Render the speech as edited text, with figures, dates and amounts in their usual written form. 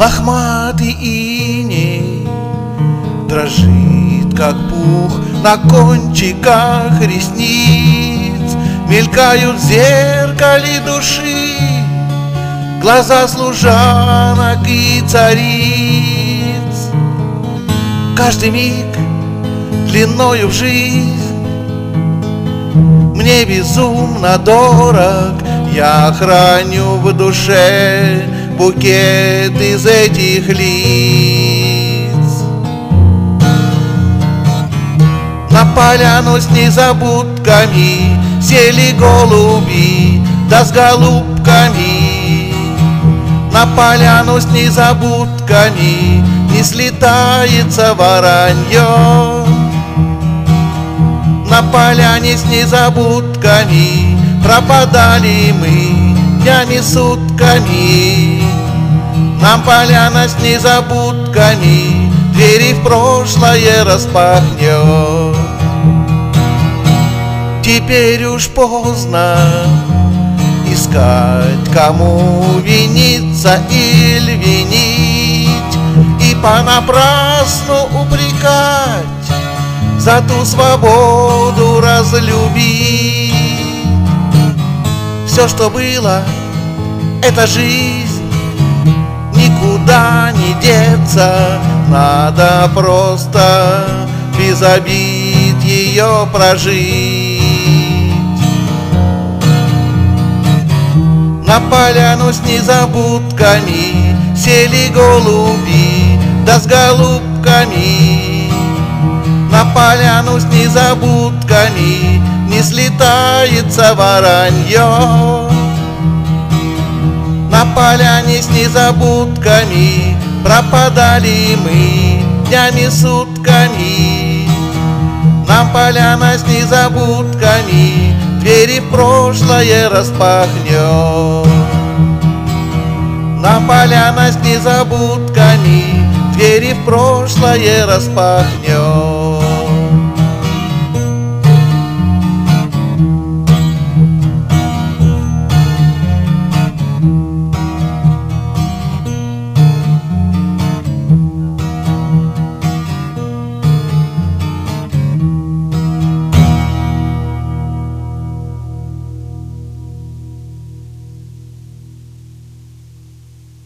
Лохматый иней дрожит, как пух на кончиках ресниц. Мелькают в зеркале души глаза служанок и цариц. Каждый миг длиною в жизнь мне безумно дорог. Я храню в душе букет из этих лиц. На поляну с незабудками сели голуби, да с голубками. На поляну с незабудками не слетается воронье. На поляне с незабудками пропадали мы днями, сутками. Нам поляна с незабудками двери в прошлое распахнет. Теперь уж поздно искать, кому виниться или винить, и понапрасну упрекать за ту свободу разлюбить. Все, что было, это жизнь, никуда не деться. Надо просто без обид ее прожить. На поляну с незабудками сели голуби, да с голубками. На поляну с незабудками не слетается воронье. На поляне с незабудками пропадали мы днями, сутками. Нам поляна с незабудками двери в прошлое распахнет. Нам поляна с незабудками двери в прошлое распахнет.